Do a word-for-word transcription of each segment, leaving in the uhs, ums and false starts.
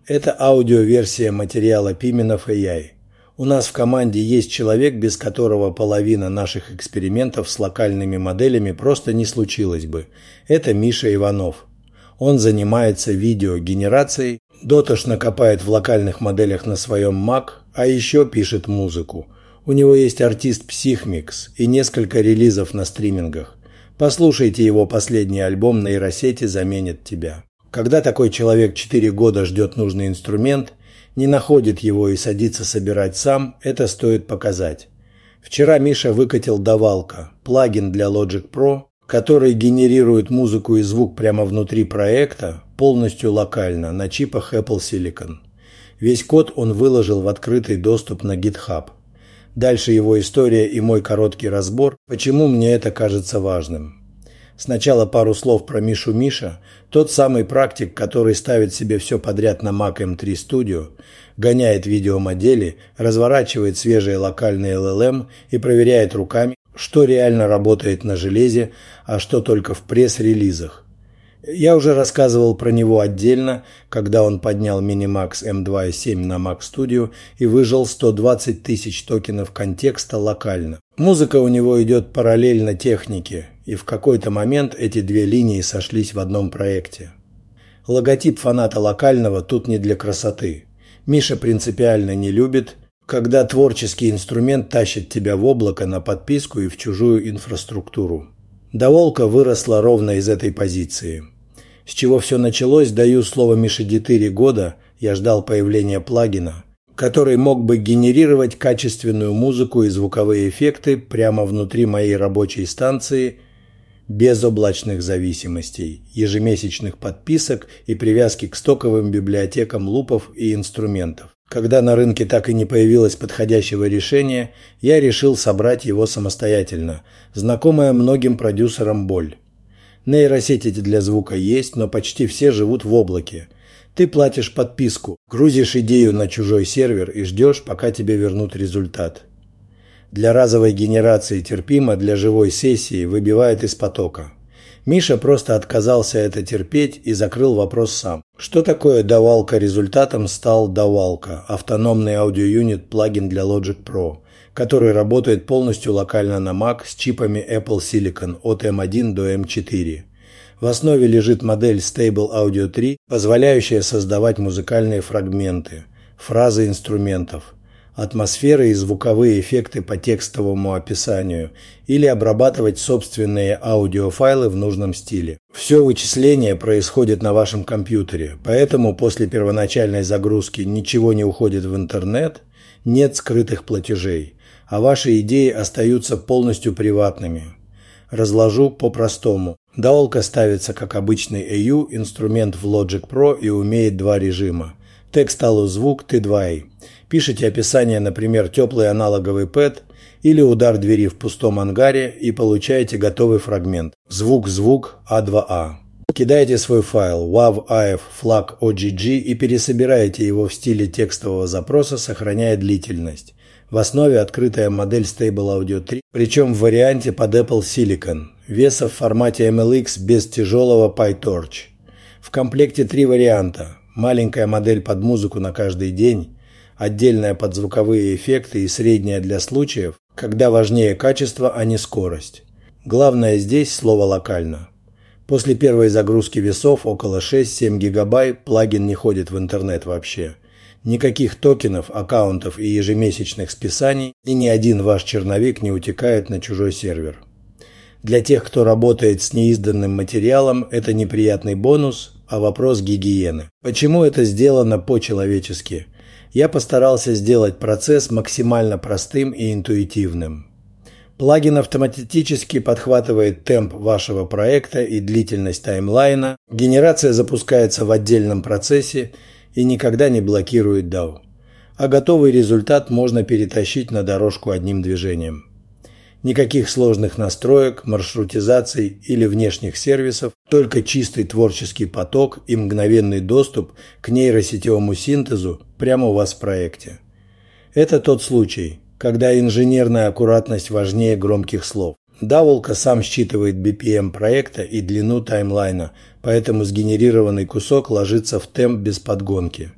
Это аудиоверсия материала Пименов эй ай. У нас в команде есть человек, без которого половина наших экспериментов с локальными моделями просто не случилось бы. Это Миша Иванов. Он занимается видеогенерацией, дотошно копает в локальных моделях на своем Mac, а еще пишет музыку. У него есть артист Psychmix и несколько релизов на стримингах. Послушайте его последний альбом «Нейросети заменят тебя». Когда такой человек четыре года ждет нужный инструмент, не находит его и садится собирать сам, это стоит показать. Вчера Миша выкатил Давалка, плагин для Logic Pro, который генерирует музыку и звук прямо внутри проекта, полностью локально, на чипах Apple Silicon. Весь код он выложил в открытый доступ на GitHub. Дальше его история и мой короткий разбор, почему мне это кажется важным. Сначала пару слов про Мишу Миша, тот самый практик, который ставит себе все подряд на Mac эм три Studio, гоняет видеомодели, разворачивает свежие локальные эл эл эм и проверяет руками, что реально работает на железе, а что только в пресс-релизах. Я уже рассказывал про него отдельно, когда он поднял Minimax эм два семь на Mac Studio и выжал сто двадцать тысяч токенов контекста локально. Музыка у него идет параллельно технике, и в какой-то момент эти две линии сошлись в одном проекте. Логотип фаната локального тут не для красоты. Миша принципиально не любит, когда творческий инструмент тащит тебя в облако на подписку и в чужую инфраструктуру. Даволка выросла ровно из этой позиции. С чего все началось, даю слово Мише четыре года, я ждал появления плагина, который мог бы генерировать качественную музыку и звуковые эффекты прямо внутри моей рабочей станции, без облачных зависимостей, ежемесячных подписок и привязки к стоковым библиотекам лупов и инструментов. Когда на рынке так и не появилось подходящего решения, я решил собрать его самостоятельно, знакомая многим продюсерам боль. Нейросети для звука есть, но почти все живут в облаке. Ты платишь подписку, грузишь идею на чужой сервер и ждешь, пока тебе вернут результат. Для разовой генерации терпимо, для живой сессии выбивает из потока. Миша просто отказался это терпеть и закрыл вопрос сам. Что такое Давалка? Результатом стал Давалка, автономный аудиоюнит плагин для Logic Pro, который работает полностью локально на Mac с чипами Apple Silicon от эм один до эм четыре. В основе лежит модель Stable Audio три, позволяющая создавать музыкальные фрагменты, фразы инструментов, атмосферы и звуковые эффекты по текстовому описанию или обрабатывать собственные аудиофайлы в нужном стиле. Все вычисление происходит на вашем компьютере, поэтому после первоначальной загрузки ничего не уходит в интернет, нет скрытых платежей, а ваши идеи остаются полностью приватными. Разложу по-простому. Давалка ставится как обычный эй ю, инструмент в Logic Pro и умеет два режима. Текст-алозвук ти два эй. Пишите описание, например, теплый аналоговый пэд или удар двери в пустом ангаре и получаете готовый фрагмент. Звук-звук а два а. Кидаете свой файл wav af flag ogg и пересобираете его в стиле текстового запроса, сохраняя длительность. В основе открытая модель Stable Audio три, причем в варианте под Apple Silicon, веса в формате эм эл икс без тяжелого PyTorch. В комплекте три варианта. Маленькая модель под музыку на каждый день, отдельная под звуковые эффекты и средняя для случаев, когда важнее качество, а не скорость. Главное здесь слово «локально». После первой загрузки весов около шесть-семь гигабайт плагин не ходит в интернет вообще. Никаких токенов, аккаунтов и ежемесячных списаний, и ни один ваш черновик не утекает на чужой сервер. Для тех, кто работает с неизданным материалом, это неприятный бонус, а вопрос гигиены. Почему это сделано по-человечески? Я постарался сделать процесс максимально простым и интуитивным. Плагин автоматически подхватывает темп вашего проекта и длительность таймлайна. Генерация запускается в отдельном процессе и никогда не блокирует дау. А готовый результат можно перетащить на дорожку одним движением. Никаких сложных настроек, маршрутизаций или внешних сервисов, только чистый творческий поток и мгновенный доступ к нейросетевому синтезу прямо у вас в проекте. Это тот случай, когда инженерная аккуратность важнее громких слов. Давалка сам считывает би пи эм проекта и длину таймлайна, поэтому сгенерированный кусок ложится в темп без подгонки.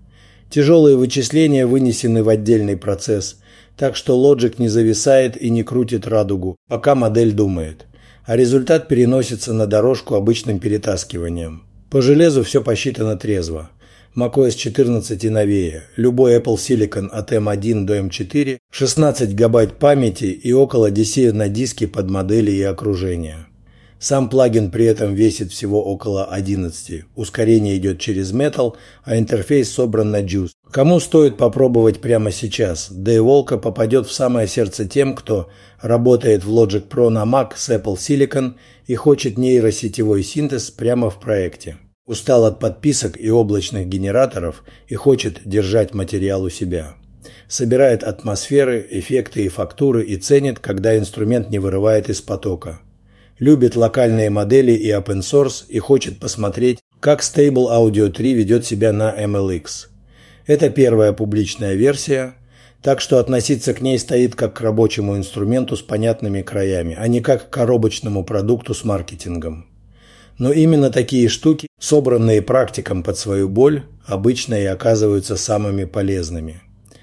Тяжелые вычисления вынесены в отдельный процесс, так что Logic не зависает и не крутит радугу, пока модель думает, а результат переносится на дорожку обычным перетаскиванием. По железу все посчитано трезво. macOS четырнадцать и новее, любой Apple Silicon от эм один до эм четыре, шестнадцать гигабайт памяти и около десять на диске под модели и окружение. Сам плагин при этом весит всего около одиннадцати. Ускорение идет через Metal, а интерфейс собран на Juice. Кому стоит попробовать прямо сейчас? Daywalker попадет в самое сердце тем, кто работает в Logic Pro на Mac с Apple Silicon и хочет нейросетевой синтез прямо в проекте. Устал от подписок и облачных генераторов и хочет держать материал у себя. Собирает атмосферы, эффекты и фактуры и ценит, когда инструмент не вырывает из потока. Любит локальные модели и open source и хочет посмотреть, как Stable Audio три ведет себя на эм эл икс. Это первая публичная версия, так что относиться к ней стоит как к рабочему инструменту с понятными краями, а не как к коробочному продукту с маркетингом. Но именно такие штуки, собранные практиком под свою боль, обычно и оказываются самыми полезными.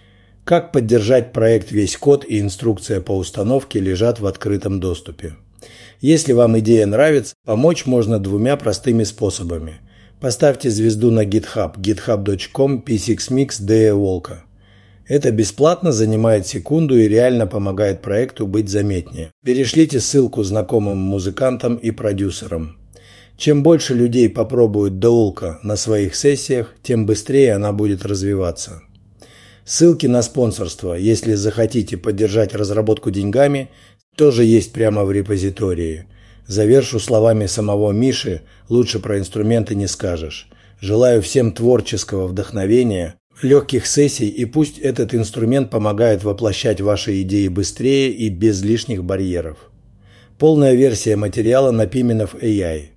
Как поддержать проект весь код и инструкция по установке лежат в открытом доступе. Если вам идея нравится, помочь можно двумя простыми способами. Поставьте звезду на GitHub, github точка com пи сикс микс Daywalker. Это бесплатно, занимает секунду и реально помогает проекту быть заметнее. Перешлите ссылку знакомым музыкантам и продюсерам. Чем больше людей попробуют Daywalker на своих сессиях, тем быстрее она будет развиваться. Ссылки на спонсорство, если захотите поддержать разработку деньгами, тоже есть прямо в репозитории. Завершу словами самого Миши, лучше про инструменты не скажешь. Желаю всем творческого вдохновения, легких сессий, и пусть этот инструмент помогает воплощать ваши идеи быстрее и без лишних барьеров. Полная версия материала на Pimenov эй ай.